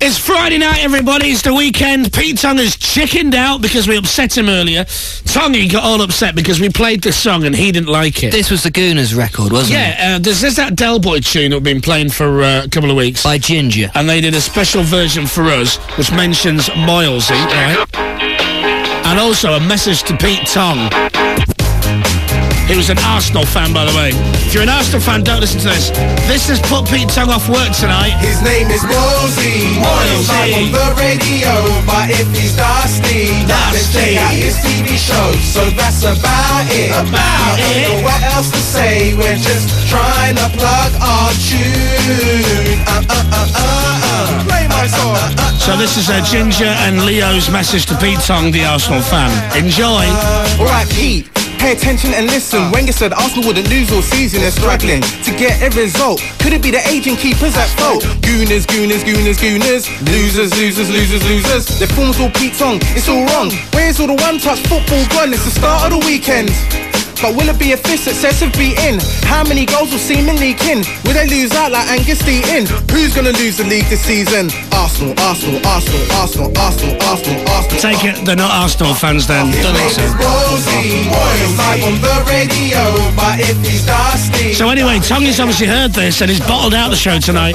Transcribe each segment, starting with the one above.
It's Friday night, everybody. It's the weekend. Pete Tong has chickened out because we upset him earlier. Tongy got all upset because we played this song and he didn't like it. This was the Gooners record, wasn't it? Yeah, there's that Del Boy tune that we've been playing for a couple of weeks. By Ginger. And they did a special version for us, which mentions Moylesy, right? And also a message to Pete Tong. He was an Arsenal fan, by the way. If you're an Arsenal fan, don't listen to this. This has put Pete Tong off work tonight. His name is Moylesy. He's live on the radio, but if he's dusty, then check out his TV show. So that's about it. I don't know what else to say. We're just trying to plug our tune. Play my song. So this is Ginger and Leo's message to Pete Tong, the Arsenal fan. Enjoy. Alright, Pete. Pay attention and listen. Wenger said Arsenal wouldn't lose all season. They're struggling to get a result. Could it be the aging keepers at fault? Gooners, gooners, gooners, gooners. Losers, losers, losers, losers. Their form's all Pete Tong. It's all wrong. Where's all the one-touch football gone? It's the start of the weekend. But will it be a fifth successive beating? How many goals will seemingly kin? Will they lose out like Angus Deaton? Who's gonna lose the league this season? Arsenal, Arsenal, Arsenal, Arsenal, Arsenal, Arsenal, Arsenal. Take it, they're not Arsenal fans then. Don't think so. Live on the radio, but if he's dusty. So anyway, Tongy's obviously heard this and he's bottled out the show tonight.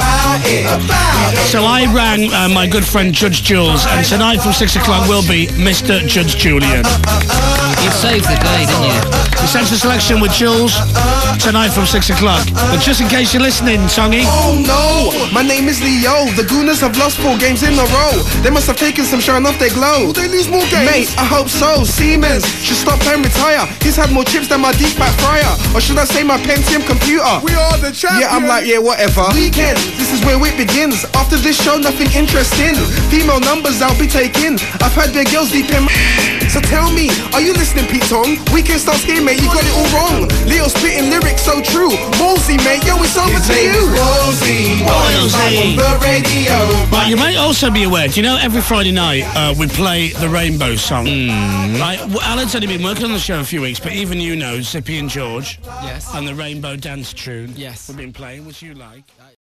So I rang my good friend Judge Jules, and tonight from 6 o'clock will be Mr. Judge Julian. You saved the day, didn't you? Essential Selection with Jules tonight from 6 o'clock. But just in case you're listening, Tongy. Oh no, my name is Leo. The Gooners have lost 4 games in a row. They must have taken some shine off their glow. Will they lose more games? Mate, I hope so. Siemens should stop and retire. He's had more chips than my deep back fryer. Or should I say my Pentium computer? We are the champions. Yeah, I'm like, yeah, whatever. Weekend, this is where it begins. After this show, nothing interesting. Female numbers I'll be taking. I've had their girls deep in my... So tell me, are you listening, Pete Tong? Weekend starts game, mate, you got it all wrong. Leo spitting lyrics so true. Moylesy, mate, yo, it's over to you. Moylesy on the radio. Right, you might also be aware, do you know every Friday night we play the Rainbow song? Right, Alan's only been working on the show a few weeks, but even you know Zippy and George. Yes. And the Rainbow dance tune. Yes. We've been playing, which you like.